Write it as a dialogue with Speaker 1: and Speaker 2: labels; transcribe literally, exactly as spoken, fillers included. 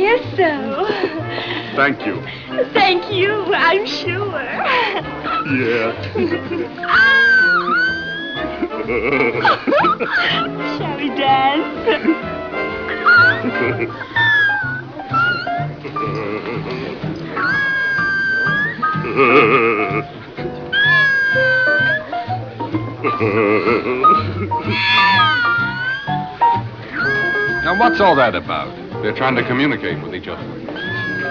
Speaker 1: guess so.
Speaker 2: Thank you.
Speaker 1: Thank you, I'm sure.
Speaker 2: Yeah.
Speaker 1: Shall we dance?
Speaker 3: Now, what's all that about? They're trying to communicate with each other.